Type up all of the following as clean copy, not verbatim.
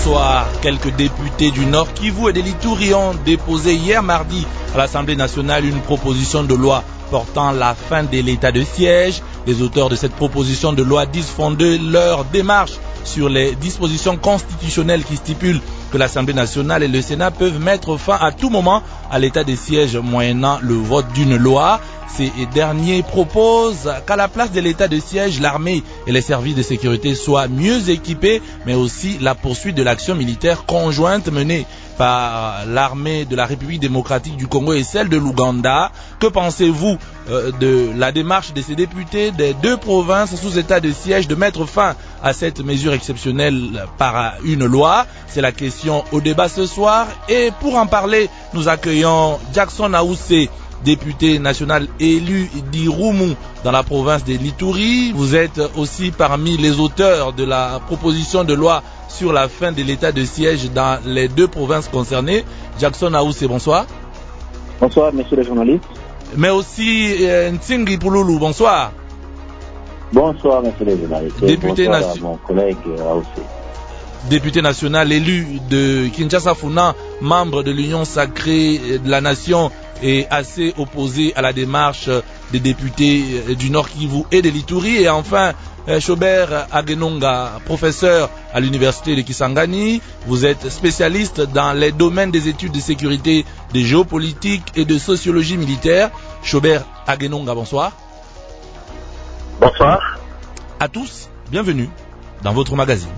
soir, quelques députés du Nord Kivu et de l'Ituri ont déposé hier mardi à l'Assemblée nationale une proposition de loi portant la fin de l'état de siège. Les auteurs de cette proposition de loi disent fonder leur démarche sur les dispositions constitutionnelles qui stipulent que l'Assemblée nationale et le Sénat peuvent mettre fin à tout moment à l'état de siège moyennant le vote d'une loi. Ces derniers proposent qu'à la place de l'état de siège, l'armée et les services de sécurité soient mieux équipés, mais aussi la poursuite de l'action militaire conjointe menée par l'armée de la République démocratique du Congo et celle de l'Ouganda. Que pensez-vous de la démarche de ces députés des deux provinces sous état de siège de mettre fin à cette mesure exceptionnelle par une loi? C'est la question au débat ce soir. Et pour en parler, nous accueillons Jackson Aoussé, député national élu d'Irumu dans la province de l'Ituri. Vous êtes aussi parmi les auteurs de la proposition de loi sur la fin de l'état de siège dans les deux provinces concernées. Jackson Aoussé, bonsoir. Bonsoir, monsieur le journaliste. Mais aussi Ntsingi Pouloulou, bonsoir. Bonsoir, monsieur le journaliste. Député bonsoir à mon collègue Aoussé. Député national élu de Kinshasa-Founan, membre de l'Union sacrée de la nation et assez opposé à la démarche des députés du Nord Kivu et de l'Ituri. Et enfin, Shobert Agenonga, professeur à l'université de Kisangani. Vous êtes spécialiste dans les domaines des études de sécurité, de géopolitique et de sociologie militaire. Shobert Agenonga, bonsoir. Bonsoir. À tous, bienvenue dans votre magazine.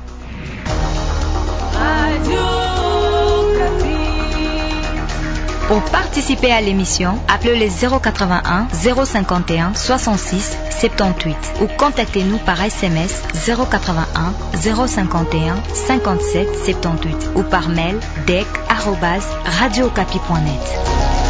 Pour participer à l'émission, appelez le 081 051 66 78 ou contactez-nous par SMS 081 051 57 78 ou par mail dec@radiocapi.net.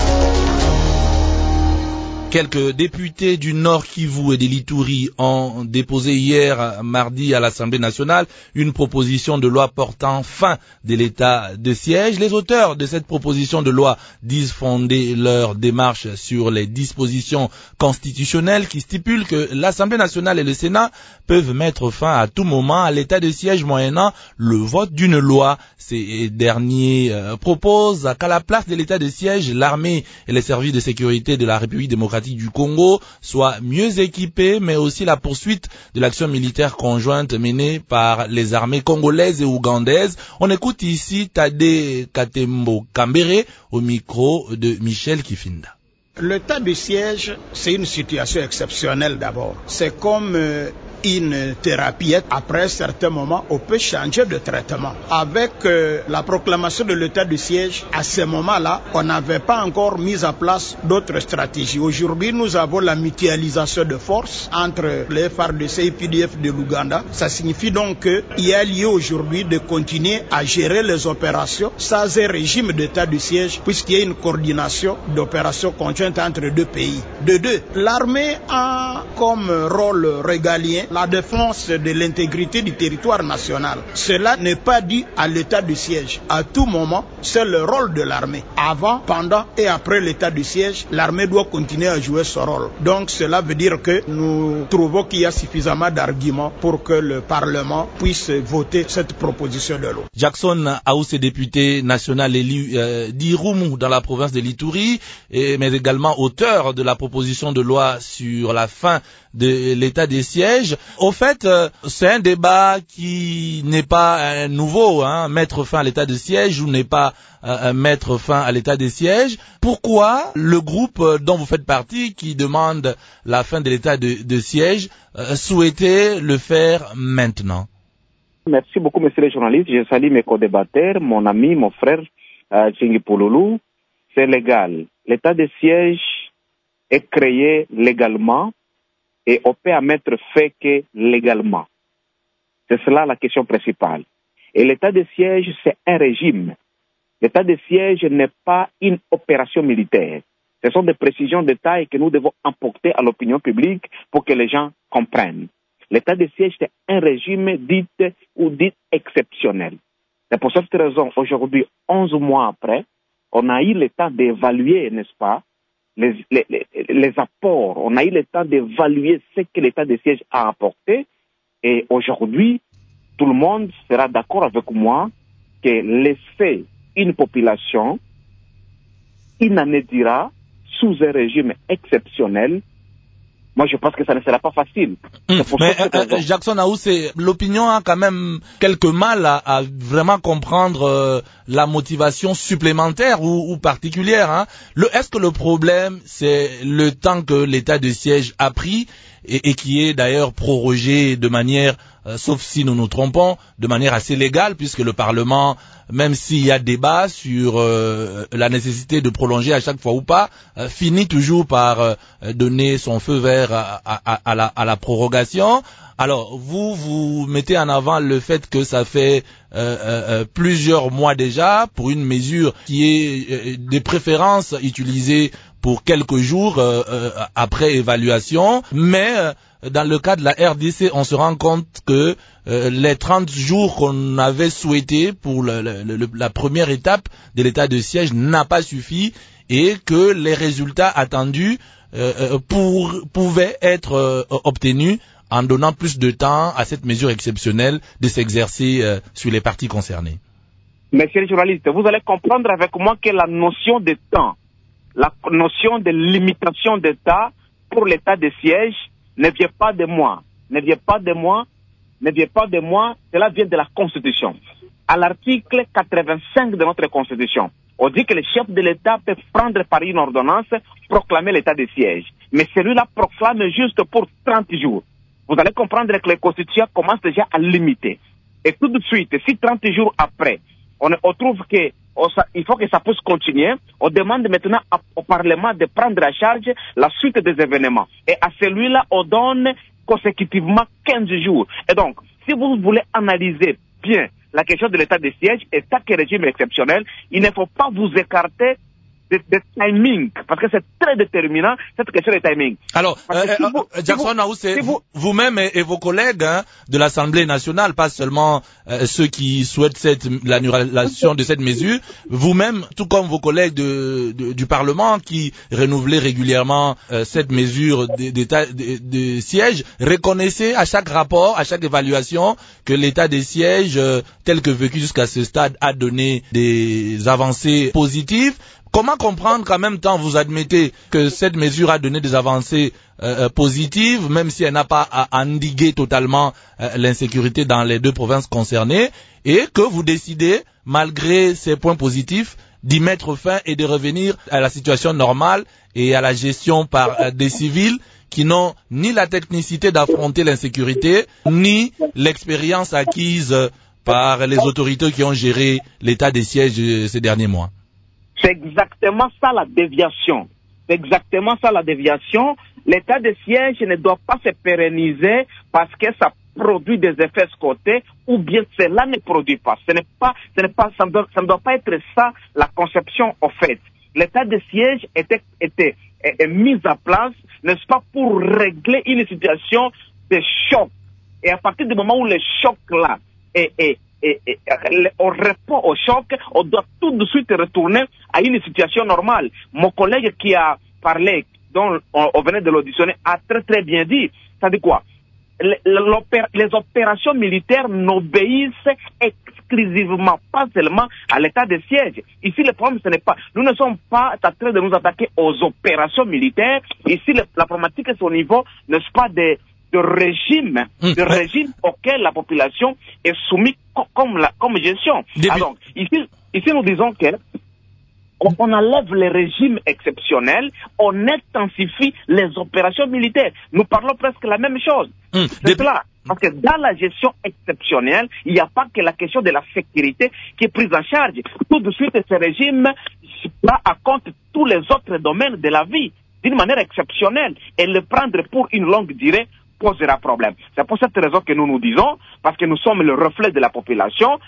Quelques députés du Nord Kivu et de l'Ituri ont déposé hier mardi à l'Assemblée nationale une proposition de loi portant fin de l'état de siège. Les auteurs de cette proposition de loi disent fonder leur démarche sur les dispositions constitutionnelles qui stipulent que l'Assemblée nationale et le Sénat peuvent mettre fin à tout moment à l'état de siège moyennant le vote d'une loi. Ces derniers proposent qu'à la place de l'état de siège, l'armée et les services de sécurité de la République démocratique du Congo soit mieux équipés, mais aussi la poursuite de l'action militaire conjointe menée par les armées congolaises et ougandaises. On écoute ici Tade Katembo Kambere au micro de Michel Kifinda. L'état de siège, c'est une situation exceptionnelle d'abord. C'est comme une thérapie. Après un certain moment, on peut changer de traitement. Avec la proclamation de l'état de siège, à ce moment-là, on n'avait pas encore mis en place d'autres stratégies. Aujourd'hui, nous avons la mutualisation de forces entre les FARDC et PDF de l'Ouganda. Ça signifie donc qu'il y a lieu aujourd'hui de continuer à gérer les opérations sans un régime d'état de siège, puisqu'il y a une coordination d'opérations conjointes entre deux pays. De deux, l'armée a comme rôle régalien la défense de l'intégrité du territoire national. Cela n'est pas dû à l'état de siège. À tout moment, c'est le rôle de l'armée. Avant, pendant et après l'état de siège, l'armée doit continuer à jouer ce rôle. Donc cela veut dire que nous trouvons qu'il y a suffisamment d'arguments pour que le Parlement puisse voter cette proposition de loi. Jackson Aoussé, député national élu d'Irumu dans la province de l'Ituri, mais également auteur de la proposition de loi sur la fin de l'état des sièges. Au fait, c'est un débat qui n'est pas nouveau, mettre fin à l'état de siège ou n'est pas mettre fin à l'état des sièges. Pourquoi le groupe dont vous faites partie, qui demande la fin de l'état de siège, souhaitait le faire maintenant? Merci beaucoup, monsieur le journaliste. Je salue mes co-débatteurs, mon ami, mon frère, Ntsingi Pouloulou. C'est légal. L'état de siège est créé légalement et on peut à mettre fait que légalement. C'est cela la question principale. Et l'état de siège, c'est un régime. L'état de siège n'est pas une opération militaire. Ce sont des précisions de taille que nous devons apporter à l'opinion publique pour que les gens comprennent. L'état de siège, c'est un régime dit exceptionnel. C'est pour cette raison, aujourd'hui, 11 mois après, on a eu le temps d'évaluer, n'est-ce pas, les apports. On a eu le temps d'évaluer ce que l'état de siège a apporté. Et aujourd'hui, tout le monde sera d'accord avec moi que laisser une population inanédira sous un régime exceptionnel, moi je pense que ça ne sera pas facile. Mais Jackson Aouz, l'opinion a quand même quelques mal à vraiment comprendre la motivation supplémentaire ou particulière. Hein. Est-ce que le problème, c'est le temps que l'état de siège a pris et qui est d'ailleurs prorogé de manière, sauf si nous nous trompons, de manière assez légale, puisque le Parlement, même s'il y a débat sur la nécessité de prolonger à chaque fois ou pas, finit toujours par donner son feu vert à la prorogation. Alors, vous mettez en avant le fait que ça fait plusieurs mois déjà pour une mesure qui est de préférence utilisée pour quelques jours après évaluation, mais dans le cas de la RDC, on se rend compte que les 30 jours qu'on avait souhaité pour la première étape de l'état de siège n'a pas suffi et que les résultats attendus pouvaient être obtenus en donnant plus de temps à cette mesure exceptionnelle de s'exercer sur les parties concernées. Messieurs les journalistes, vous allez comprendre avec moi que la notion de temps, la notion de limitation de temps pour l'état de siège ne vient pas de moi, cela vient de la Constitution. À l'article 85 de notre Constitution, on dit que le chef de l'État peut prendre par une ordonnance proclamer l'état de siège. Mais celui-là proclame juste pour 30 jours. Vous allez comprendre que les constitutions commencent déjà à limiter. Et tout de suite, si 30 jours après, on trouve que il faut que ça puisse continuer, on demande maintenant au Parlement de prendre à charge la suite des événements. Et à celui-là, on donne consécutivement 15 jours. Et donc, si vous voulez analyser bien la question de l'état de siège et chaque régime exceptionnel, il ne faut pas vous écarter de timing, parce que c'est très déterminant, cette question de timing. Alors, Jackson Aouz, vous-même et vos collègues de l'Assemblée nationale, pas seulement ceux qui souhaitent l'annulation de cette mesure, vous-même, tout comme vos collègues du Parlement qui renouvelaient régulièrement cette mesure d'état de siège, reconnaissez à chaque rapport, à chaque évaluation, que l'état des sièges, tel que vécu jusqu'à ce stade, a donné des avancées positives. Comment comprendre qu'en même temps vous admettez que cette mesure a donné des avancées positives, même si elle n'a pas endigué totalement l'insécurité dans les deux provinces concernées, et que vous décidez, malgré ces points positifs, d'y mettre fin et de revenir à la situation normale et à la gestion par des civils qui n'ont ni la technicité d'affronter l'insécurité, ni l'expérience acquise par les autorités qui ont géré l'état des sièges ces derniers mois? C'est exactement ça la déviation. L'état de siège ne doit pas se pérenniser parce que ça produit des effets escomptés ou bien cela ne produit pas. Ça ne doit pas être ça la conception au fait. L'état de siège est mis en place, n'est-ce pas, pour régler une situation de choc. Et à partir du moment où le choc là on répond au choc, on doit tout de suite retourner à une situation normale. Mon collègue qui a parlé, dont on venait de l'auditionner, a très très bien dit. Ça dit quoi? Les opérations militaires n'obéissent exclusivement, pas seulement à l'état de siège. Ici, le problème, ce n'est pas, nous ne sommes pas en train de nous attaquer aux opérations militaires. Ici, la problématique est au niveau, n'est-ce pas, de régime auquel la population est soumise comme gestion. Alors, ici nous disons que on enlève les régimes exceptionnels, on intensifie les opérations militaires. Nous parlons presque la même chose. C'est cela. Parce que dans la gestion exceptionnelle, il n'y a pas que la question de la sécurité qui est prise en charge. Tout de suite, ce régime prend à compte tous les autres domaines de la vie d'une manière exceptionnelle. Et le prendre pour une longue durée posera problème. C'est pour cette raison que nous disons, parce que nous sommes le reflet de la population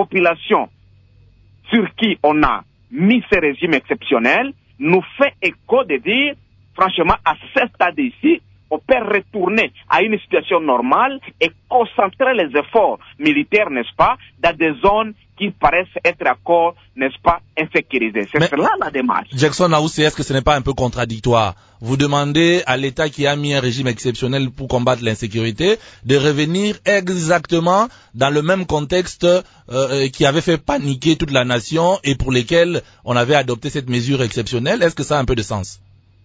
sur qui on a mis ce régime exceptionnel, nous fait écho de dire, franchement, à ce stade ici, on peut retourner à une situation normale et concentrer les efforts militaires, n'est-ce pas, dans des zones qui paraissent être encore, n'est-ce pas, insécurisées. C'est cela la démarche. Jackson Ahoussé, est-ce que ce n'est pas un peu contradictoire? Vous demandez à l'État qui a mis un régime exceptionnel pour combattre l'insécurité de revenir exactement dans le même contexte qui avait fait paniquer toute la nation et pour lesquels on avait adopté cette mesure exceptionnelle. Est-ce que ça a un peu de sens?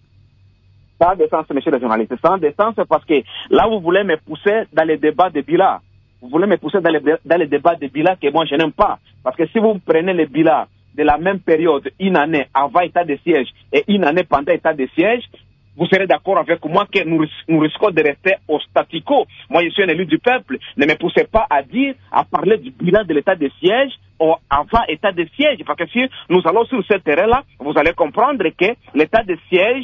Ça a de sens, monsieur le journaliste. Ça a de sens parce que là, vous voulez me pousser dans les débats de Bila. Vous voulez me pousser dans les débats de Bila que moi, je n'aime pas. Parce que si vous prenez les Bila de la même période, une année avant état de siège et une année pendant état de siège, vous serez d'accord avec moi que nous risquons de rester au statu quo. Moi, je suis un élu du peuple. Ne me poussez pas à parler du bilan de l'état de siège avant état de siège. Parce que si nous allons sur ce terrain-là, vous allez comprendre que l'état de siège,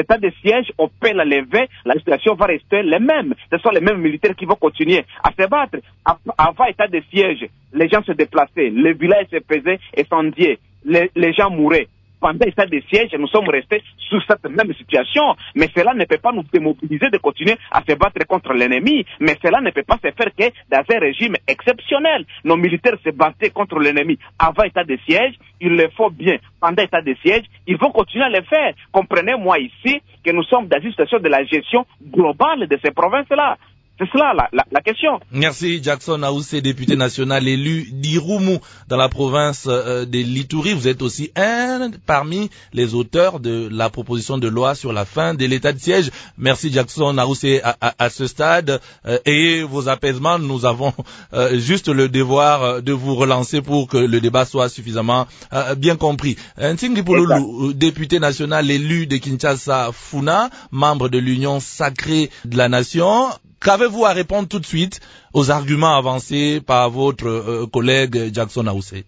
on peut la lever, la situation va rester les mêmes. Ce sont les mêmes militaires qui vont continuer à se battre. Avant état de siège, les gens se déplaçaient, les villages se faisaient incendier, les gens mouraient. Pendant l'état de siège, nous sommes restés sous cette même situation. Mais cela ne peut pas nous démobiliser de continuer à se battre contre l'ennemi. Mais cela ne peut pas se faire que dans un régime exceptionnel. Nos militaires se battaient contre l'ennemi avant l'état de siège. Il le faut bien pendant l'état de siège. Ils vont continuer à le faire. Comprenez-moi ici que nous sommes dans une situation de la gestion globale de ces provinces-là. C'est cela la question. Merci Jackson Ahoussé, député national élu d'Irumu dans la province de l'Ituri. Vous êtes aussi un parmi les auteurs de la proposition de loi sur la fin de l'état de siège. Merci Jackson Ahoussé à ce stade. Et vos apaisements, nous avons juste le devoir de vous relancer pour que le débat soit suffisamment bien compris. Ntingi Pouloulou, député national élu de Kinshasa Funa, membre de l'Union sacrée de la nation. Qu'avez-vous à répondre tout de suite aux arguments avancés par votre collègue Jackson Ahoussé?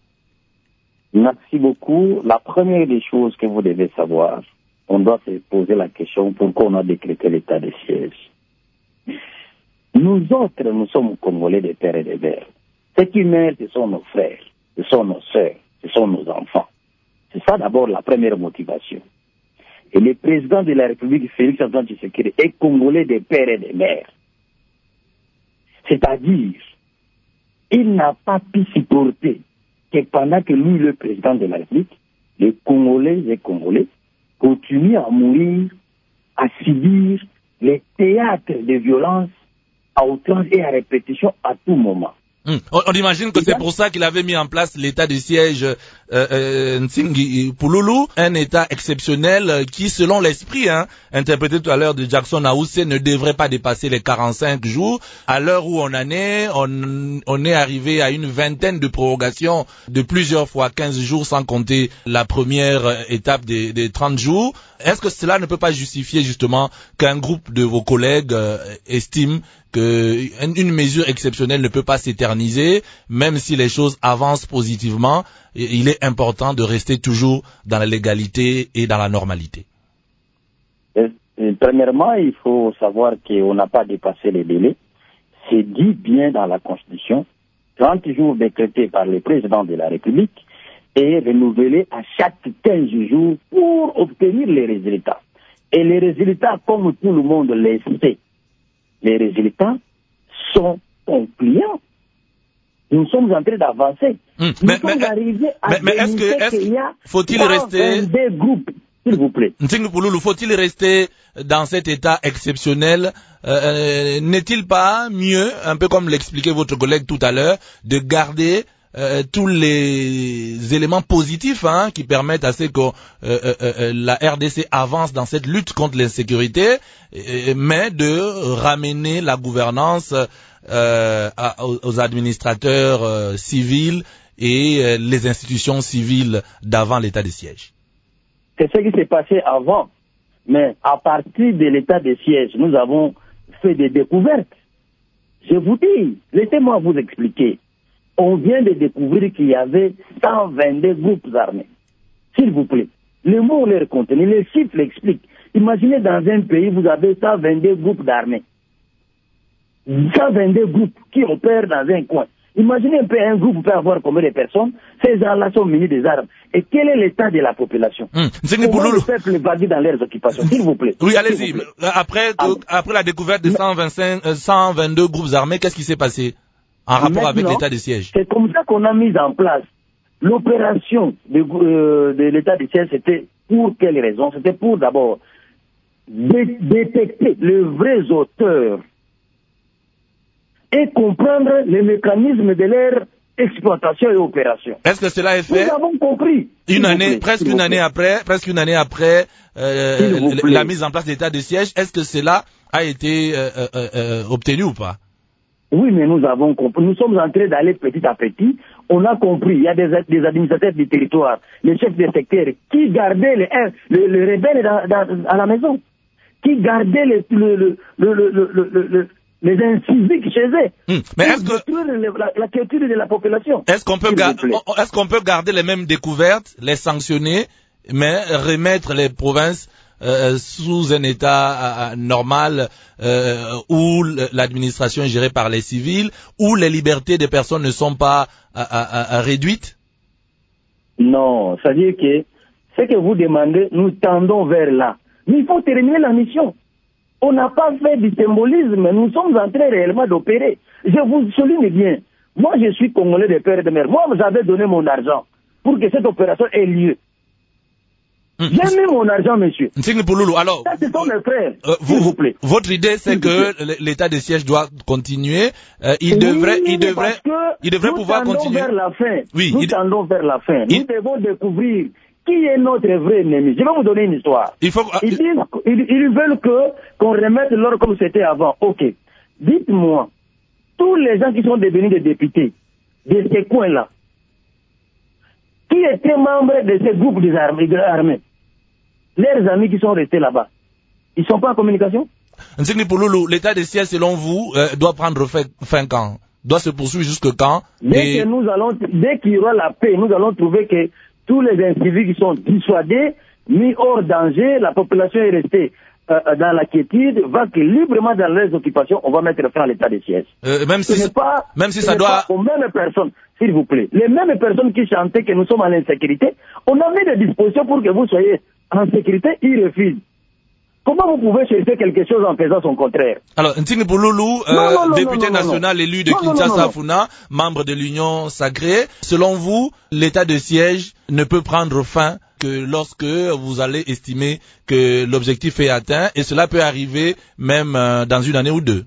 Merci beaucoup. La première des choses que vous devez savoir, on doit se poser la question pourquoi on a décrété l'état de siège. Nous autres, nous sommes Congolais de père et de mère. Ceux qui meurent, ce sont nos frères, ce sont nos sœurs, ce sont nos enfants. C'est ça d'abord la première motivation. Et le président de la République, Félix Antoine Tshisekedi, est Congolais de père et de mère. C'est-à-dire, il n'a pas pu supporter que pendant que lui, le président de la République, les Congolais et Congolais continuent à mourir, à subir les théâtres de violence à outrance et à répétition à tout moment. On imagine que c'est pour ça qu'il avait mis en place l'état de siège Ntingi Pouloulou, un état exceptionnel qui, selon l'esprit interprété tout à l'heure de Jackson Ahoussé, ne devrait pas dépasser les 45 jours. À l'heure où on en est, on est arrivé à une vingtaine de prorogations de plusieurs fois 15 jours, sans compter la première étape des 30 jours. Est-ce que cela ne peut pas justifier justement qu'un groupe de vos collègues estime qu'une mesure exceptionnelle ne peut pas s'éterniser, même si les choses avancent positivement, il est important de rester toujours dans la légalité et dans la normalité? Premièrement, il faut savoir qu'on n'a pas dépassé les délais. C'est dit bien dans la Constitution, 30 jours décrétés par le président de la République et renouvelés à chaque 15 jours pour obtenir les résultats. Et les résultats, comme tout le monde le sait, les résultats sont concluants. Nous sommes en train d'avancer. Nous sommes arrivés à qu'il y a faut-il rester des groupes, s'il vous plaît. Faut-il rester dans cet état exceptionnel? N'est-il pas mieux, un peu comme l'expliquait votre collègue tout à l'heure, de garder tous les éléments positifs qui permettent à ce que la RDC avance dans cette lutte contre l'insécurité, mais de ramener la gouvernance aux administrateurs civils et les institutions civiles d'avant l'état de siège? C'est ce qui s'est passé avant, mais à partir de l'état de siège, nous avons fait des découvertes. Je vous dis, laissez-moi vous expliquer. On vient de découvrir qu'il y avait 122 groupes armés. S'il vous plaît, les mots les contenus, les chiffres l'expliquent. Imaginez dans un pays, vous avez 122 groupes d'armées. 122 groupes qui opèrent dans un coin. Imaginez un peu, un groupe peut avoir combien de personnes, ces gens-là sont munis des armes. Et quel est l'état de la population? Comment le peuple vague dans leurs occupations, s'il vous plaît? Oui, allez-y. Après la découverte de 122 groupes armés, qu'est-ce qui s'est passé en rapport avec l'état de siège? C'est comme ça qu'on a mis en place l'opération de l'état de siège. C'était pour quelles raisons? C'était pour d'abord détecter les vrais auteurs et comprendre les mécanismes de leur exploitation et opération. Est-ce que cela est fait? Nous avons compris. Presque une année après la mise en place de l'état de siège, est-ce que cela a été obtenu ou pas? Oui, mais nous avons compris. Nous sommes en train d'aller petit à petit. On a compris. Il y a des administrateurs du territoire, les chefs de secteur, qui gardaient les rebelles à la maison, qui gardaient les inciviques chez eux. Mais est-ce que la culture de la population. Est-ce qu'on peut garder les mêmes découvertes, les sanctionner, mais remettre les provinces sous un état normal où l'administration est gérée par les civils, où les libertés des personnes ne sont pas réduites? Non, c'est-à-dire que ce que vous demandez, nous tendons vers là. Mais il faut terminer la mission. On n'a pas fait du symbolisme, nous sommes en train réellement d'opérer. Je vous souligne bien, moi je suis Congolais de père et de mère. Moi, j'avais donné mon argent pour que cette opération ait lieu. J'ai mis mon argent, monsieur. Nsingli Pouloulou, alors, ça, ce sont mes frères, s'il vous plaît. Votre idée, c'est que l'état de siège doit continuer. Il devrait pouvoir continuer. Vers la fin. Oui, nous tendons vers la fin. Nous devons découvrir qui est notre vrai ennemi. Je vais vous donner une histoire. Ils veulent qu'on remette l'ordre comme c'était avant. Ok. Dites-moi, tous les gens qui sont devenus des députés de ces coins-là, qui étaient membres de ces groupes armés, leurs amis qui sont restés là-bas, ils ne sont pas en communication? Nsingli Pouloulou, l'état de siège, selon vous, doit prendre fin quand? Doit se poursuivre jusque quand? Dès qu'il y aura la paix, nous allons trouver que tous les individus qui sont dissuadés, mis hors danger, la population est restée dans la quiétude, va que librement dans leurs occupations, on va mettre fin à l'état de siège. Même si ça doit... Aux mêmes personnes, s'il vous plaît, les mêmes personnes qui chantaient que nous sommes en insécurité, on a mis des dispositions pour que vous soyez en sécurité, ils refusent. Comment vous pouvez chercher quelque chose en faisant son contraire? Alors, Nsingli Pouloulou, député national élu de Kinshasa-Funa, membre de l'Union sacrée, selon vous, l'état de siège ne peut prendre fin que lorsque vous allez estimer que l'objectif est atteint, et cela peut arriver même dans une année ou deux?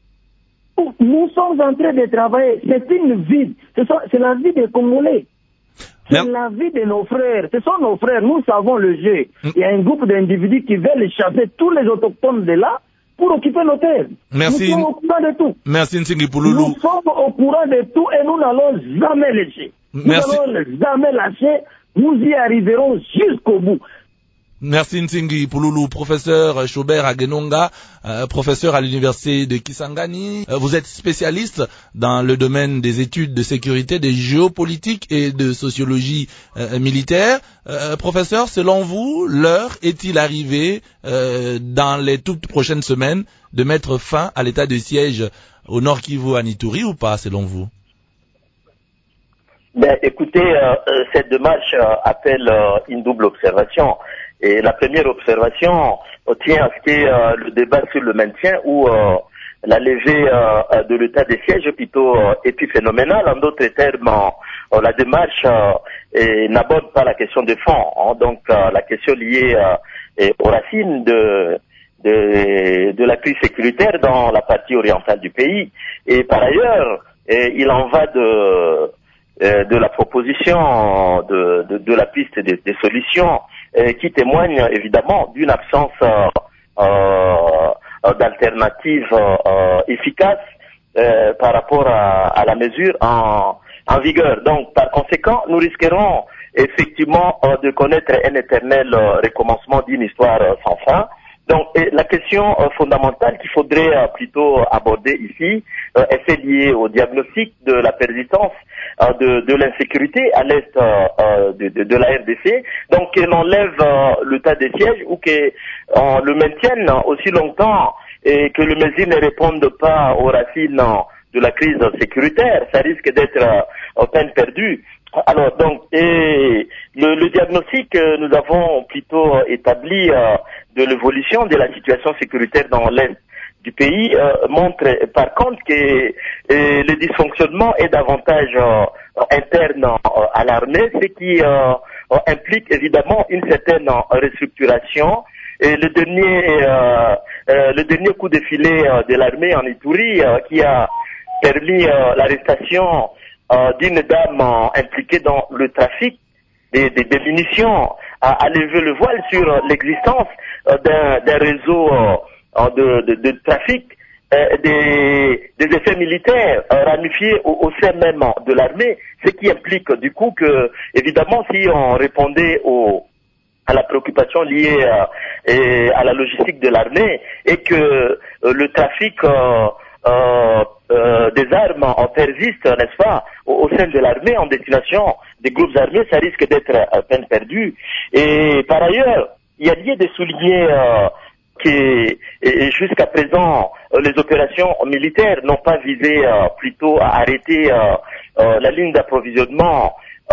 Nous sommes en train de travailler. C'est une vie. C'est la vie des Congolais. C'est la vie de nos frères. Ce sont nos frères. Nous savons le jeu. Il y a un groupe d'individus qui veulent chasser tous les autochtones de là pour occuper nos terres. Merci. Nous sommes au courant de tout. Merci Nsingli Pouloulou. Nous sommes au courant de tout et nous n'allons jamais lâcher. Merci. Nous n'allons jamais lâcher. Nous y arriverons jusqu'au bout. Merci Nsingli Pouloulou, professeur Chaubert Agenonga, professeur à l'université de Kisangani. Vous êtes spécialiste dans le domaine des études de sécurité, de géopolitique et de sociologie militaire. Professeur, selon vous, l'heure est-il arrivée dans les toutes prochaines semaines de mettre fin à l'état de siège au Nord Kivu à Ituri ou pas, selon vous? Ben, écoutez, cette démarche appelle une double observation. Et la première observation tient à ce que le débat sur le maintien ou la levée de l'état de siège est plutôt épiphénoménale. En d'autres termes, la démarche n'aborde pas la question de fond. Donc la question liée aux racines de la crise sécuritaire dans la partie orientale du pays. Et par ailleurs, il en va de la proposition de la piste des solutions qui témoigne évidemment d'une absence d'alternative efficace par rapport à la mesure en vigueur. Donc par conséquent, nous risquerons effectivement de connaître un éternel recommencement d'une histoire sans fin. Donc la question fondamentale qu'il faudrait plutôt aborder ici est liée au diagnostic de la persistance de l'insécurité à l'est de la RDC. Donc que l'on lève l'état de siège ou que le maintienne aussi longtemps et que les mesures ne répondent pas aux racines de la crise sécuritaire. Ça risque d'être peine perdue. Alors donc, et le diagnostic que nous avons plutôt établi de l'évolution de la situation sécuritaire dans l'Est du pays montre par contre que le dysfonctionnement est davantage interne à l'armée, ce qui implique évidemment une certaine restructuration. Et le dernier coup de filet de l'armée en Ituri qui a permis l'arrestation d'une dame impliquée dans le trafic des munitions a levé le voile sur l'existence d'un réseau de trafic des effets militaires ramifiés au sein même de l'armée, ce qui implique du coup que, évidemment, si on répondait à la préoccupation liée à la logistique de l'armée et que le trafic des armes persiste, n'est-ce pas, au sein de l'armée en destination des groupes armés, ça risque d'être à peine perdu. Et par ailleurs, il y a lieu de souligner que jusqu'à présent, les opérations militaires n'ont pas visé plutôt à arrêter la ligne d'approvisionnement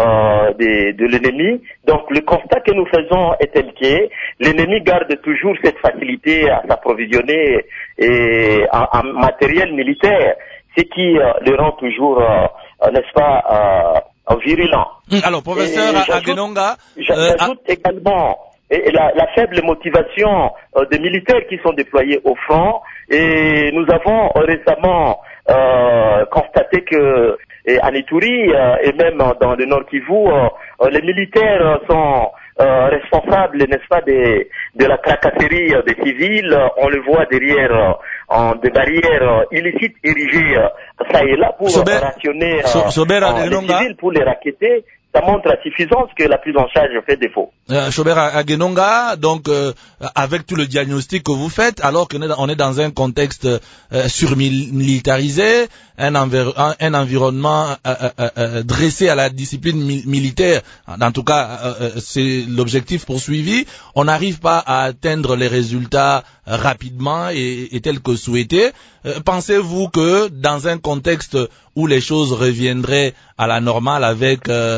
de l'ennemi. Donc le constat que nous faisons est tel que l'ennemi garde toujours cette facilité à s'approvisionner en matériel militaire, ce qui le rend toujours, n'est-ce pas, virulent. Alors, professeur Agenonga, j'ajoute également la faible motivation des militaires qui sont déployés au front, et nous avons récemment constaté que en Ituri et même dans le Nord Kivu, les militaires sont responsables, n'est-ce pas, de la tracasserie des civils. On le voit derrière des barrières illicites érigées ça et là pour rationner les civils, pour les racketter. Ça montre à suffisance que la prise en charge fait défaut. Chobert Agenonga, donc avec tout le diagnostic que vous faites, alors qu'on est dans un contexte surmilitarisé, un environnement dressé à la discipline militaire, en tout cas c'est l'objectif poursuivi, on n'arrive pas à atteindre les résultats rapidement et tels que souhaité. Pensez-vous que dans un contexte où les choses reviendraient à la normale avec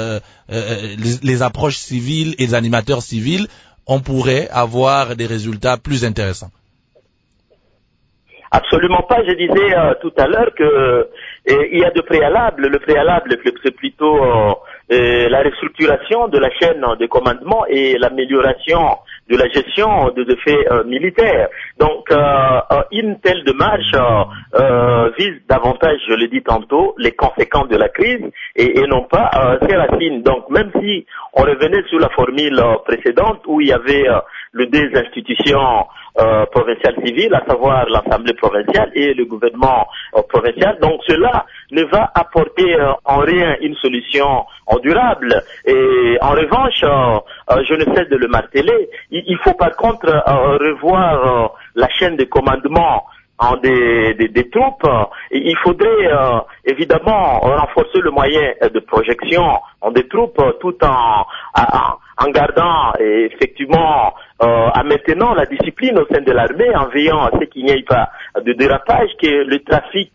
les approches civiles et les animateurs civils, on pourrait avoir des résultats plus intéressants? Absolument pas. Je disais tout à l'heure que il y a de préalables. Le préalable, c'est plutôt la restructuration de la chaîne de commandement et l'amélioration de la gestion des effets militaires. Donc, une telle démarche vise davantage, je l'ai dit tantôt, les conséquences de la crise et non pas ses racines. Donc, même si on revenait sur la formule précédente où il y avait les deux institutions provinciales civiles, à savoir l'Assemblée provinciale et le gouvernement provincial. Donc cela ne va apporter en rien une solution durable. Et en revanche, je ne cesse de le marteler, il faut par contre revoir la chaîne de commandement des troupes. Et il faudrait évidemment renforcer le moyen de projection des troupes tout en gardant effectivement en maintenant la discipline au sein de l'armée, en veillant à ce qu'il n'y ait pas de dérapage, que le trafic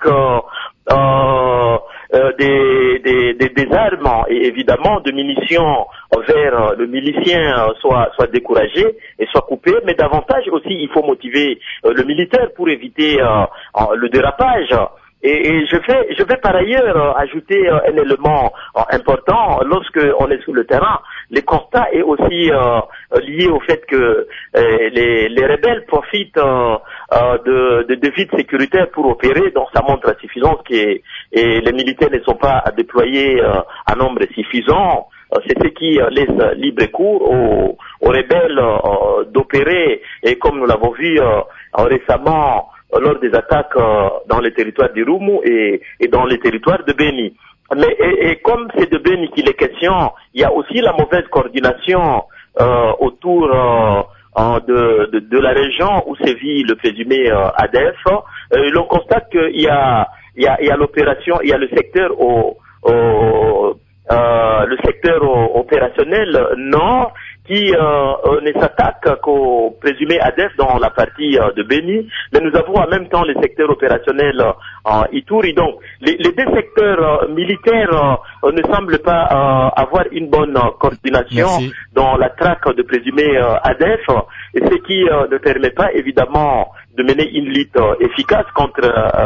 des armes et évidemment de munitions vers le milicien soit découragé et soit coupé, mais davantage aussi il faut motiver le militaire pour éviter le dérapage. Et je vais par ailleurs ajouter un élément important. Lorsque on est sur le terrain, le constat est aussi lié au fait que les rebelles profitent de vides sécuritaires pour opérer. Donc ça montre à suffisance que les militaires ne sont pas déployés en nombre suffisant. C'est ce qui laisse libre cours aux rebelles d'opérer. Et comme nous l'avons vu récemment lors des attaques dans les territoires d'Irumu et dans les territoires de Beni. Mais et comme c'est de Beni qu'il est question, il y a aussi la mauvaise coordination autour de la région où sévit le présumé ADF. L'on constate qu'il y a l'opération, il y a le secteur opérationnel nord qui ne s'attaque qu'aux présumés ADF dans la partie de Béni, mais nous avons en même temps les secteurs opérationnels en Ituri. Donc, les deux secteurs militaires ne semblent pas avoir une bonne coordination dans la traque de présumés ADF, et ce qui ne permet pas évidemment de mener une lutte efficace contre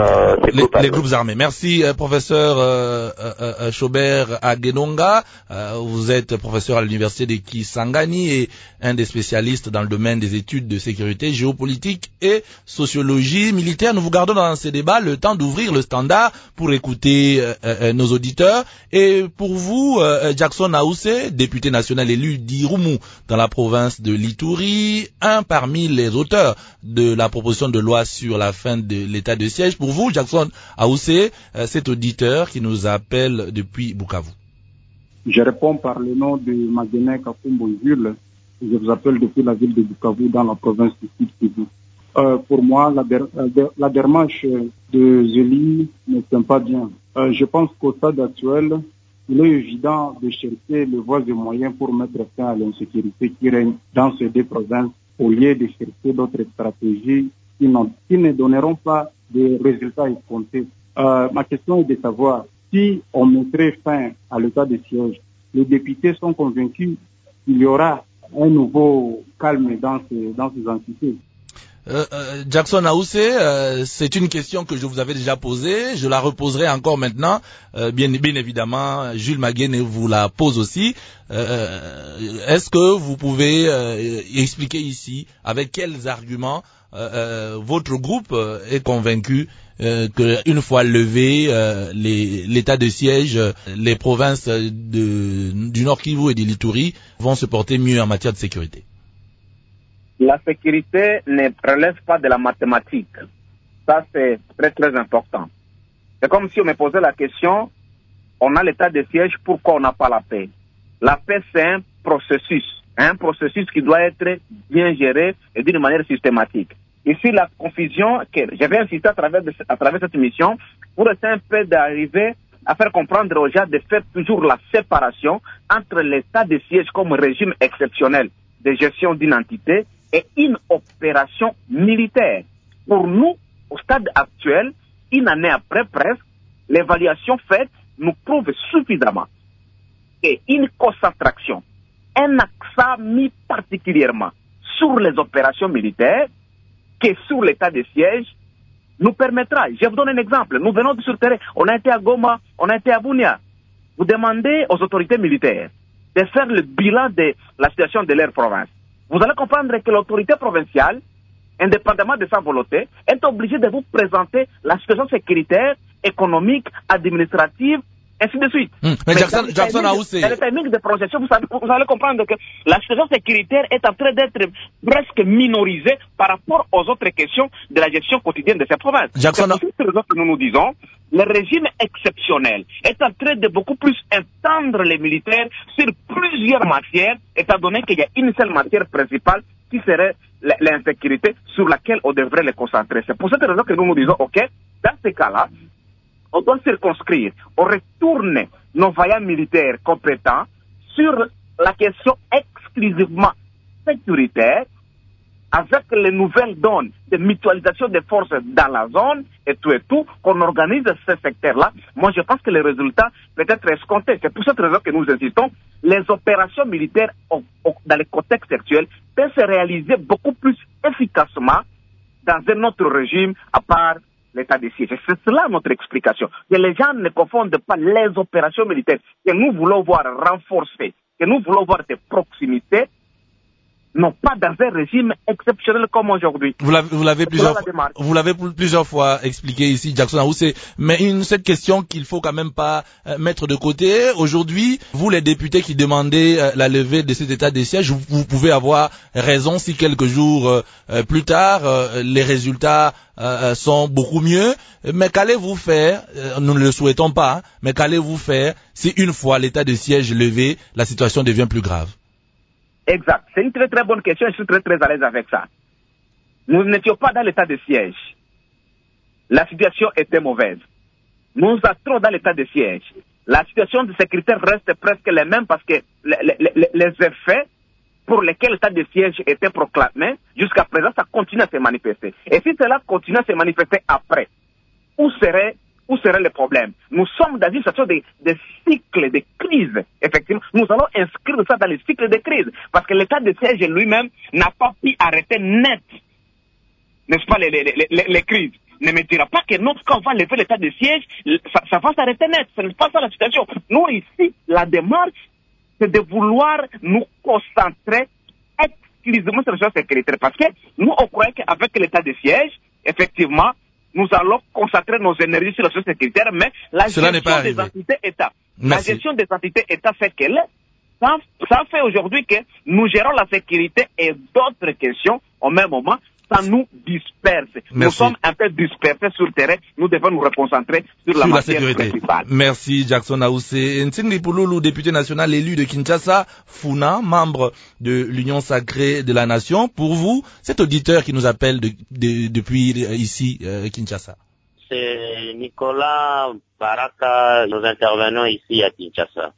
les groupes armés. Merci professeur Chaubert Agenonga. Vous êtes professeur à l'université de Kisangani et un des spécialistes dans le domaine des études de sécurité, géopolitique et sociologie militaire. Nous vous gardons dans ces débats le temps d'ouvrir le standard pour écouter nos auditeurs. Et pour vous, Jackson Aoussé, député national élu d'Irumu dans la province de l'Ituri, un parmi les auteurs de la proposition de loi sur la fin de l'état de siège. Pour vous, Jackson Aoussé, cet auditeur qui nous appelle depuis Bukavu. Je réponds par le nom de Maguene Kakumbo Jules. Je vous appelle depuis la ville de Bukavu dans la province du Sud-Kivu. Pour moi, la démarche de Zélie ne tient pas bien. Je pense qu'au stade actuel, il est évident de chercher les voies et moyens pour mettre fin à l'insécurité qui règne dans ces deux provinces au lieu de chercher d'autres stratégies qui ne donneront pas de résultats escomptés. Ma question est de savoir si on mettrait fin à l'état de siège. Les députés sont convaincus qu'il y aura un nouveau calme dans ces entités. Jackson Aoussé, c'est une question que je vous avais déjà posée, je la reposerai encore maintenant. Bien évidemment, Jules Maguene vous la pose aussi. Est-ce que vous pouvez expliquer ici avec quels arguments votre groupe est convaincu qu'une fois levé l'état de siège, les provinces du Nord Kivu et de l'Ituri vont se porter mieux en matière de sécurité? La sécurité ne relève pas de la mathématique. Ça, c'est très, très important. C'est comme si on me posait la question, on a l'état de siège, pourquoi on n'a pas la paix? La paix, c'est un processus qui doit être bien géré et d'une manière systématique. Ici, la confusion, j'avais insisté à travers cette émission, pour essayer un peu d'arriver à faire comprendre aux gens de faire toujours la séparation entre l'état de siège comme régime exceptionnel de gestion d'une entité et une opération militaire. Pour nous, au stade actuel, une année après presque, l'évaluation faite nous prouve suffisamment qu'une concentration, un accent mis particulièrement sur les opérations militaires que sur l'état de siège nous permettra. Je vous donne un exemple. Nous venons sur le terrain. On a été à Goma, on a été à Bunia. Vous demandez aux autorités militaires de faire le bilan de la situation de leur province. Vous allez comprendre que l'autorité provinciale, indépendamment de sa volonté, est obligée de vous présenter la situation sécuritaire, économique, administrative, ainsi de suite. Mais Jackson Aoussé, dans le timing de projection, vous allez comprendre que la situation sécuritaire est en train d'être presque minorisée par rapport aux autres questions de la gestion quotidienne de ces provinces. C'est pour cette raison que nous disons, le régime exceptionnel est en train de beaucoup plus étendre les militaires sur plusieurs matières, étant donné qu'il y a une seule matière principale qui serait l'insécurité sur laquelle on devrait les concentrer. C'est pour cette raison que nous disons, ok, dans ces cas-là, on doit circonscrire, on retourne nos vaillants militaires compétents sur la question exclusivement sécuritaire, avec les nouvelles donnes de mutualisation des forces dans la zone et tout, qu'on organise ce secteur-là. Moi, je pense que les résultats peuvent être escomptés. C'est pour cette raison que nous insistons. Les opérations militaires dans le contexte actuel peuvent se réaliser beaucoup plus efficacement dans un autre régime à part l'état de siège. C'est cela notre explication. Que les gens ne confondent pas les opérations militaires que nous voulons voir renforcées, que nous voulons voir des proximités, non pas dans un régime exceptionnel comme aujourd'hui. Vous l'avez plusieurs fois expliqué ici, Jackson Aoussé, mais cette question qu'il faut quand même pas mettre de côté. Aujourd'hui, vous les députés qui demandez la levée de cet état de siège, vous pouvez avoir raison si quelques jours plus tard, les résultats sont beaucoup mieux. Mais qu'allez-vous faire, nous ne le souhaitons pas, mais qu'allez-vous faire si une fois l'état de siège levé, la situation devient plus grave? Exact. C'est une très très bonne question et je suis très très à l'aise avec ça. Nous n'étions pas dans l'état de siège. La situation était mauvaise. Nous entrons dans l'état de siège. La situation de sécurité reste presque les mêmes parce que les effets pour lesquels l'état de siège était proclamé, jusqu'à présent, ça continue à se manifester. Et si cela continue à se manifester après, où serait le problème? Nous sommes dans une situation de cycle de crise, effectivement. Nous allons inscrire ça dans le cycle de crise, parce que l'état de siège lui-même n'a pas pu arrêter net, n'est-ce pas, les crises. Ne me dira pas que non, quand on va lever l'état de siège, ça va s'arrêter net. Ce n'est pas ça la situation. Nous, ici, la démarche, c'est de vouloir nous concentrer exclusivement sur les choses sécuritaires. Parce que nous, on croit qu'avec l'état de siège, effectivement, nous allons concentrer nos énergies sur les choses sécuritaires, mais la gestion des entités État. La gestion des entités État fait qu'elle, ça fait aujourd'hui que nous gérons la sécurité et d'autres questions au même moment. Ça nous disperse. Merci. Nous sommes un peu dispersés sur le terrain. Nous devons nous reconcentrer sur la matière principale. Merci Jackson Ahoussé. Ntsingi Pouloulou, député national élu de Kinshasa, Funa, membre de l'Union sacrée de la nation. Pour vous, cet auditeur qui nous appelle depuis ici, Kinshasa. C'est Nicolas Baraka. Nous intervenons ici à Kinshasa.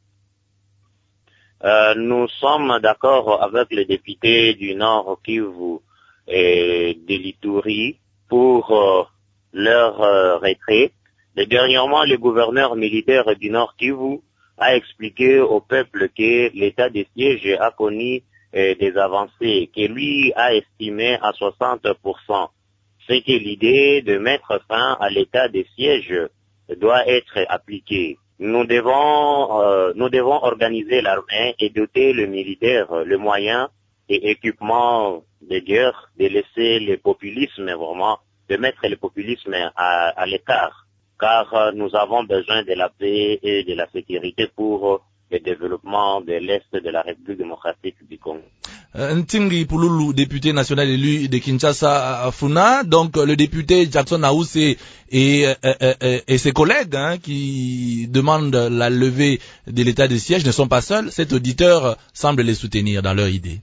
Nous sommes d'accord avec le député du Nord Kivu et de l'Ituri pour leur retrait. Et dernièrement, le gouverneur militaire du Nord Kivu a expliqué au peuple que l'état de siège a connu des avancées, que lui a estimé à 60%. C'est que l'idée de mettre fin à l'état de siège doit être appliquée. Nous devons organiser l'armée et doter le militaire le moyen et équipement de guerre, de laisser le populisme vraiment, de mettre le populisme à l'écart, car nous avons besoin de la paix et de la sécurité pour le développement de l'Est de la République démocratique du Congo. Ntsingi Pouloulou, député national élu de Kinshasa, Funa, donc le député Jackson Ahoussé et ses collègues qui demandent la levée de l'état de siège ne sont pas seuls. Cet auditeur semble les soutenir dans leur idée.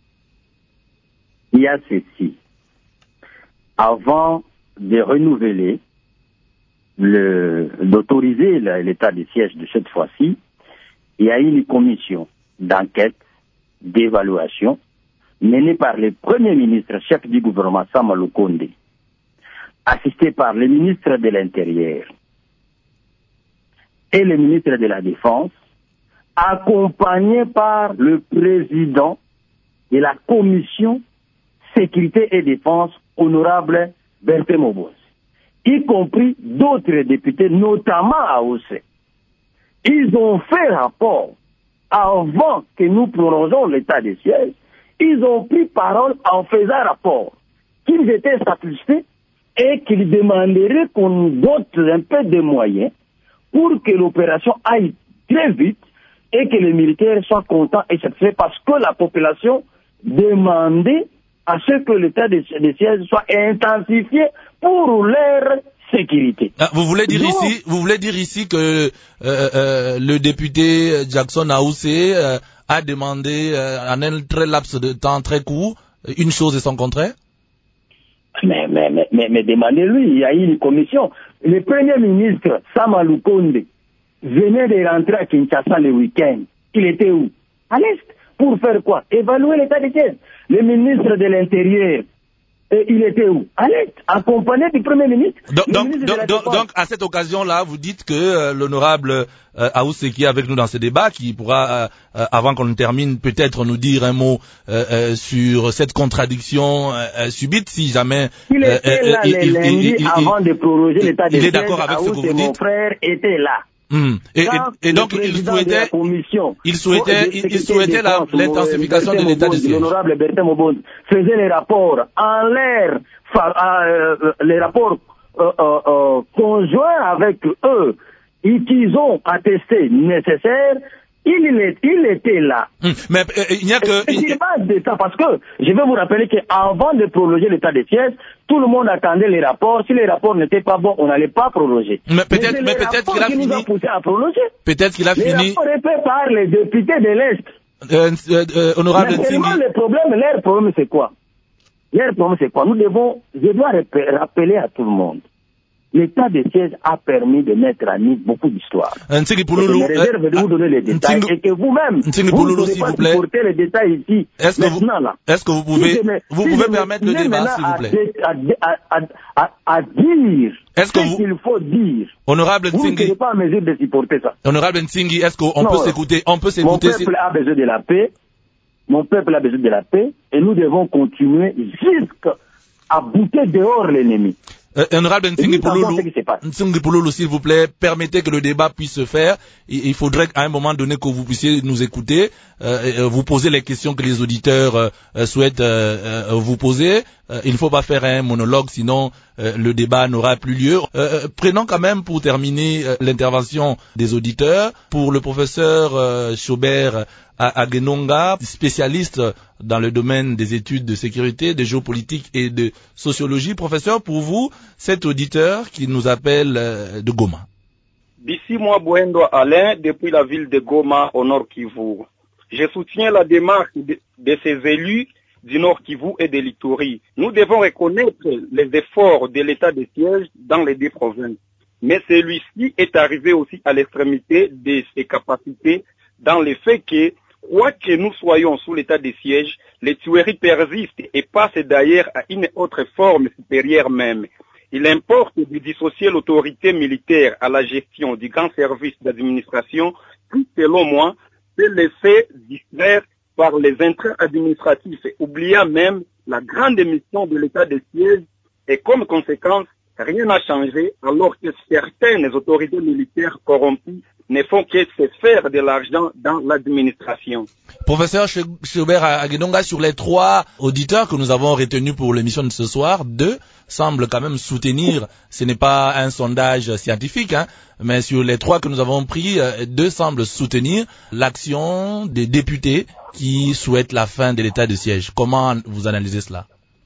Il y a ceci. Avant de renouveler, d'autoriser l'état de siège de cette fois-ci, il y a eu une commission d'enquête, d'évaluation, menée par le Premier ministre, chef du gouvernement, Sama Lukonde, assisté par le ministre de l'Intérieur et le ministre de la Défense, accompagné par le président de la commission Sécurité et Défense, honorable Berthe Mobos, y compris d'autres députés, notamment à OCE. Ils ont fait rapport avant que nous prolongeons l'état de siège. Ils ont pris parole en faisant rapport qu'ils étaient satisfaits et qu'ils demanderaient qu'on nous dote un peu de moyens pour que l'opération aille très vite et que les militaires soient contents et satisfaits, parce que la population demandait à ce que l'état de siège soit intensifié pour leur sécurité. Vous voulez dire ici que le député Jackson Ahoussé a demandé en un très laps de temps très court une chose et son contraire? Mais demandez-lui, il y a eu une commission. Le Premier ministre Sama Lukonde venait de rentrer à Kinshasa le week-end. Il était où? À l'Est. Pour faire quoi? Évaluer l'état de siège. Le ministre de l'Intérieur, il était où? À l'Est, accompagné du Premier ministre. Donc, à cette occasion-là, vous dites que l'honorable Ahoussé, qui est avec nous dans ce débat, qui pourra, avant qu'on termine, peut-être nous dire un mot sur cette contradiction subite, si jamais... Il était là le lundi avant de prolonger l'état de siège. Il est d'accord avec ce que vous dites? Mon frère était là. Et donc il souhaitait l'intensification de l'état de siège. L'honorable Bertin Mobon faisait les rapports en l'air, les rapports conjoints avec eux, et qu'ils ont attesté nécessaire. Il était là. Mais il n'y a que... C'est pas de ça, parce que je vais vous rappeler qu'avant de prolonger l'état de siège, tout le monde attendait les rapports. Si les rapports n'étaient pas bons, on n'allait pas prolonger. Mais peut-être qu'il a fini. Nous a poussé à prolonger. Peut-être qu'il a fini. Les rapports étaient par les députés de l'Est. Honorable Nsinghi. Leur problème, c'est quoi? Je dois rappeler à tout le monde l'état de siège a permis de mettre à nu beaucoup d'histoires. Je me réserve de vous donner les détails et que vous-même, vous ne pouvez pas supporter les détails ici. Est-ce que vous pouvez permettre le débat, s'il vous plaît? À dire ce qu'il faut dire. Honorable Vous Ntsingui. ne pouvez pas en mesure de supporter ça. Honorable Ntsingui, est-ce qu'on peut s'écouter? On peut s'écouter. Mon peuple a besoin de la paix. Mon peuple a besoin de la paix et nous devons continuer jusqu'à bouter dehors l'ennemi. Honorable Ntsingui Pouloulou, s'il vous plaît, permettez que le débat puisse se faire. Il faudrait à un moment donné que vous puissiez nous écouter, vous poser les questions que les auditeurs souhaitent vous poser. Il ne faut pas faire un monologue, sinon le débat n'aura plus lieu. Prenons quand même pour terminer l'intervention des auditeurs. Pour le professeur Chaubert Agenonga, spécialiste dans le domaine des études de sécurité, de géopolitique et de sociologie. Professeur, pour vous, cet auditeur qui nous appelle de Goma. Bissi-moi Boendo Alain, depuis la ville de Goma au Nord Kivu. Je soutiens la démarche de ces élus du Nord Kivu et de l'Ituri. Nous devons reconnaître les efforts de l'état de siège dans les deux provinces. Mais celui-ci est arrivé aussi à l'extrémité de ses capacités dans le fait que, quoi que nous soyons sous l'état de siège, les tueries persistent et passent d'ailleurs à une autre forme supérieure même. Il importe de dissocier l'autorité militaire à la gestion du grand service d'administration, qui, selon moi, se laisser distraire par les intérêts administratifs, oubliant même la grande mission de l'état de siège, et comme conséquence, rien n'a changé, alors que certaines autorités militaires corrompues ne font que se faire de l'argent dans l'administration. Professeur Chaubert Agenonga, sur les 3 auditeurs que nous avons retenus pour l'émission de ce soir, 2 semblent quand même soutenir, ce n'est pas un sondage scientifique, mais sur les 3 que nous avons pris, 2 semblent soutenir l'action des députés qui souhaitent la fin de l'état de siège. Comment vous analysez cela?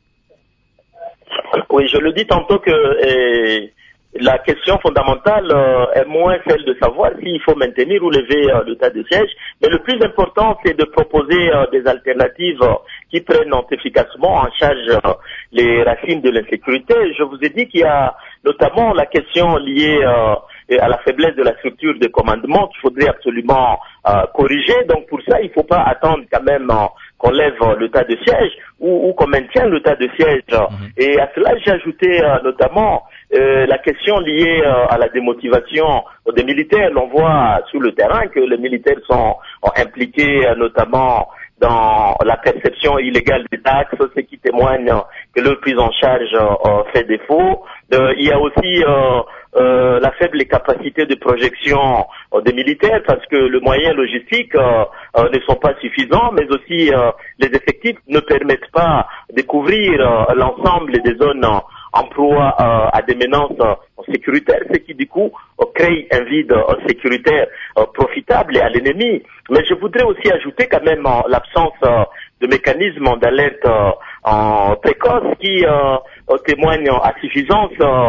Oui, je le dis tantôt que la question fondamentale est moins celle de savoir s'il faut maintenir ou lever l'état de siège, mais le plus important, c'est de proposer des alternatives qui prennent efficacement en charge les racines de l'insécurité. Je vous ai dit qu'il y a notamment la question liée à la faiblesse de la structure de commandement qu'il faudrait absolument corriger. Donc pour ça, il ne faut pas attendre quand même qu'on lève l'état de siège ou qu'on maintienne l'état de siège. Et à cela, j'ai ajouté notamment la question liée à la démotivation des militaires. On voit sur le terrain que les militaires sont impliqués notamment dans la perception illégale des taxes, ce qui témoigne que leur prise en charge fait défaut. Il y a aussi la faible capacité de projection des militaires parce que les moyens logistiques ne sont pas suffisants, mais aussi les effectifs ne permettent pas de couvrir l'ensemble des zones emploi à des menaces sécuritaires, ce qui du coup crée un vide sécuritaire profitable à l'ennemi. Mais je voudrais aussi ajouter quand même l'absence de mécanismes d'alerte précoce qui témoignent à suffisance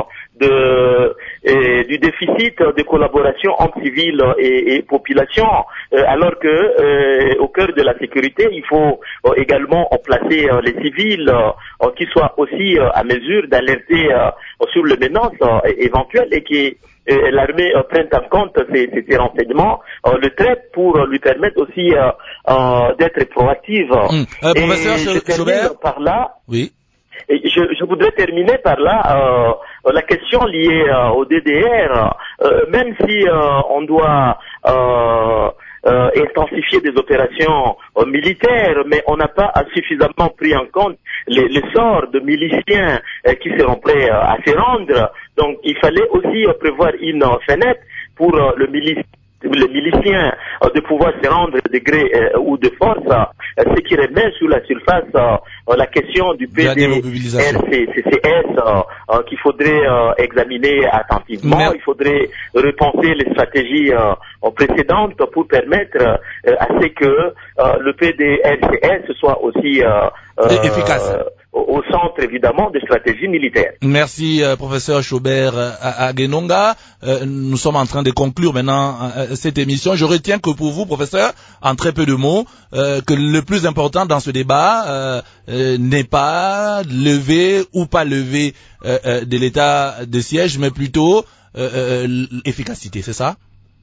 du déficit de collaboration entre civils et population, alors que au cœur de la sécurité, il faut également placer les civils qui soient aussi à mesure d'alerter sur les menaces éventuelles et qui l'armée prenne en compte ces renseignements, le traite pour lui permettre aussi d'être proactive. Professeur Chaubert, par là. Oui. Et je voudrais terminer par là la question liée au DDR, même si on doit intensifier des opérations militaires, mais on n'a pas suffisamment pris en compte les sorts de miliciens qui seront prêts à se rendre. Donc il fallait aussi prévoir une fenêtre pour les miliciens de pouvoir se rendre de gré ou de force, ce qui remet sur la surface la question du PDRCCS qu'il faudrait examiner attentivement. Il faudrait repenser les stratégies précédentes pour permettre à ce que le PDRCS soit aussi efficace. Au centre évidemment des stratégies militaires. Merci professeur Chaubert Agenonga. Nous sommes en train de conclure maintenant cette émission. Je retiens que pour vous, professeur, en très peu de mots, que le plus important dans ce débat n'est pas lever ou pas lever de l'état de siège, mais plutôt l'efficacité, c'est ça?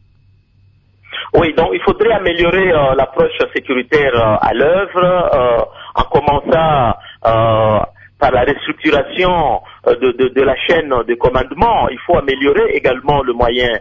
Oui, donc il faudrait améliorer l'approche sécuritaire à l'œuvre, en commençant par la restructuration de la chaîne de commandement. Il faut améliorer également le moyen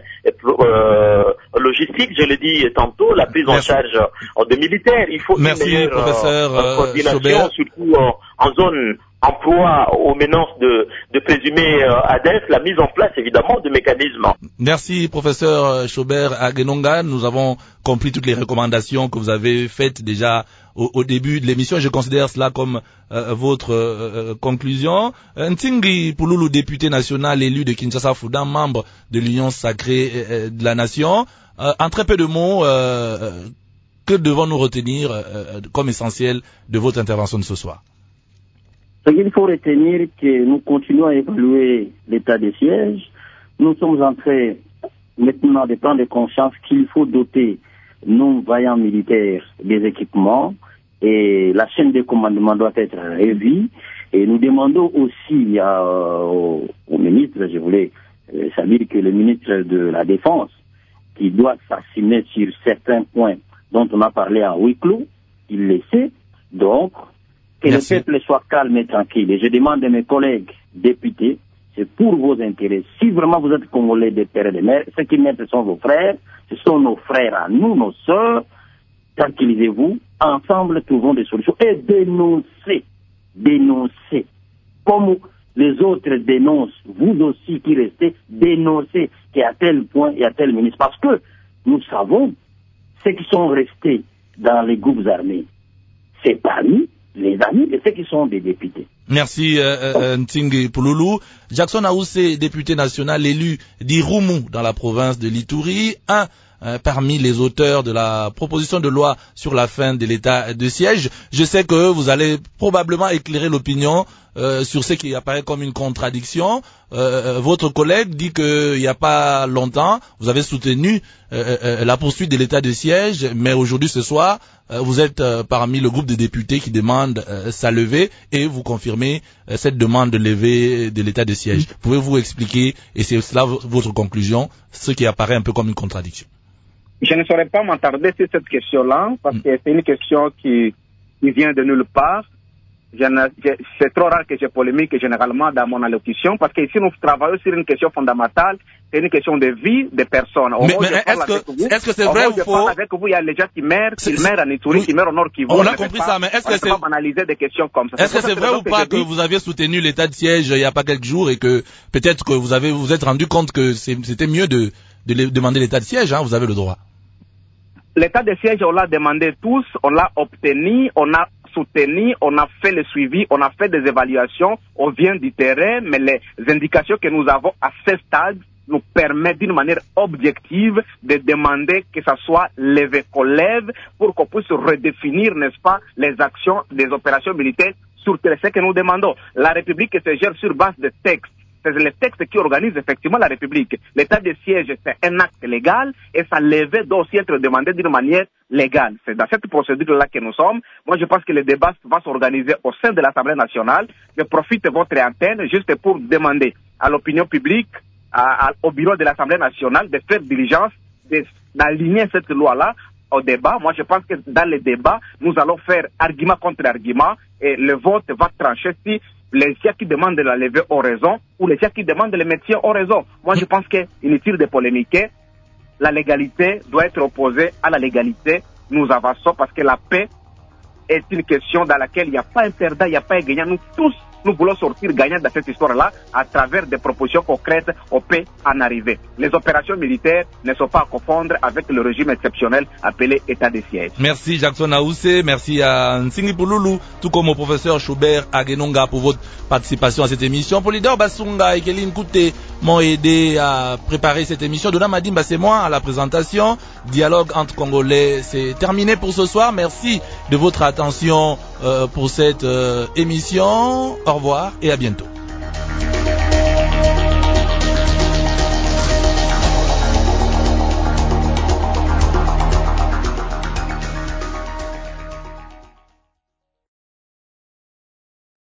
logistique, je l'ai dit tantôt, la prise en charge de militaires. Il faut une meilleure coordination, Chaubert. Surtout en zone emploi aux menaces de présumés ADEF, la mise en place évidemment de mécanismes. Merci professeur Chaubert Agenonga, nous avons compris toutes les recommandations que vous avez faites déjà au début de l'émission. Je considère cela comme votre conclusion. Ntingi Pululu, député national élu de Kinshasa-Foudan, membre de l'Union sacrée de la nation. En très peu de mots, que devons-nous retenir comme essentiel de votre intervention de ce soir? Ce qu'il faut retenir, que nous continuons à évaluer l'état des sièges. Nous sommes en train maintenant de prendre conscience qu'il faut doter nos vaillants militaires des équipements et la chaîne de commandement doit être revue. Et nous demandons aussi au ministre, je voulais saluer que le ministre de la Défense, qui doit s'assumer sur certains points dont on a parlé à huis clos, il le sait, donc que le peuple soit calme et tranquille. Et je demande à mes collègues députés, c'est pour vos intérêts. Si vraiment vous êtes Congolais de père et de mère, ceux qui mettent sont vos frères, ce sont nos frères à nous, nos sœurs. Tranquillisez-vous, ensemble trouvons des solutions et dénoncez. Comme les autres dénoncent, vous aussi qui restez, dénoncez qu'à tel point et à tel ministre. Parce que nous savons, ceux qui sont restés dans les groupes armés, c'est parmi les amis de ceux qui sont des députés. Merci Ntingi Pululu. Jackson Aoussé, député national élu d'Irumu dans la province de l'Ituri, parmi les auteurs de la proposition de loi sur la fin de l'état de siège. Je sais que vous allez probablement éclairer l'opinion sur ce qui apparaît comme une contradiction. Votre collègue dit qu'il n'y a pas longtemps, vous avez soutenu la poursuite de l'état de siège, mais aujourd'hui, ce soir, vous êtes parmi le groupe de députés qui demande sa levée et vous confirmez cette demande de levée de l'état de siège. Pouvez-vous expliquer, et c'est cela votre conclusion, ce qui apparaît un peu comme une contradiction? Je ne saurais pas m'attarder sur cette question-là, parce que c'est une question qui vient de nulle part. C'est trop rare que je polémique généralement dans mon allocution, parce que ici nous travaillons sur une question fondamentale, c'est une question de vie des personnes. Mais est-ce que c'est vrai ou faux? Avec vous, il y a les gens qui meurent en Ituri, qui meurent au Nord Kivu. On a compris ça, mais est-ce que c'est pas banaliser des questions comme ça? Est-ce que c'est vrai ou pas que vous aviez soutenu l'état de siège il y a pas quelques jours et que peut-être que vous êtes rendu compte que c'était mieux de demander l'état de siège, hein, vous avez le droit. L'état de siège, on l'a demandé tous, on l'a obtenu, on a soutenu, on a fait le suivi, on a fait des évaluations, on vient du terrain, mais les indications que nous avons à ce stade nous permettent d'une manière objective de demander que ça soit levé qu'on lève pour qu'on puisse redéfinir, n'est-ce pas, les actions des opérations militaires sur ce que nous demandons. La République se gère sur base de textes. C'est le texte qui organise effectivement la République. L'état de siège, c'est un acte légal et sa levée doit aussi être demandée d'une manière légale. C'est dans cette procédure-là que nous sommes. Moi, je pense que le débat va s'organiser au sein de l'Assemblée nationale. Je profite de votre antenne juste pour demander à l'opinion publique, au bureau de l'Assemblée nationale, de faire diligence, d'aligner cette loi-là au débat. Moi, je pense que dans le débat, nous allons faire argument contre argument et le vote va trancher si les gens qui demandent la levée ont raison ou les gens qui demandent le maintien ont raison. Moi, je pense qu'inutile de polémiquer, la légalité doit être opposée à la légalité. Nous avançons parce que la paix est une question dans laquelle il n'y a pas un perdant, il n'y a pas un gagnant. Nous tous, nous voulons sortir gagnants dans cette histoire-là à travers des propositions concrètes au paix en arrivée. Les opérations militaires ne sont pas à confondre avec le régime exceptionnel appelé état de siège. Merci Jackson Aoussé, merci à Ntingi Pululu, tout comme au professeur Chaubert Agenonga pour votre participation à cette émission. Polydor Basunga et Kéline Kouté, m'ont aidé à préparer cette émission. Dona Madimba, c'est moi à la présentation. Dialogue entre Congolais, c'est terminé pour ce soir. Merci de votre attention pour cette émission. Au revoir et à bientôt.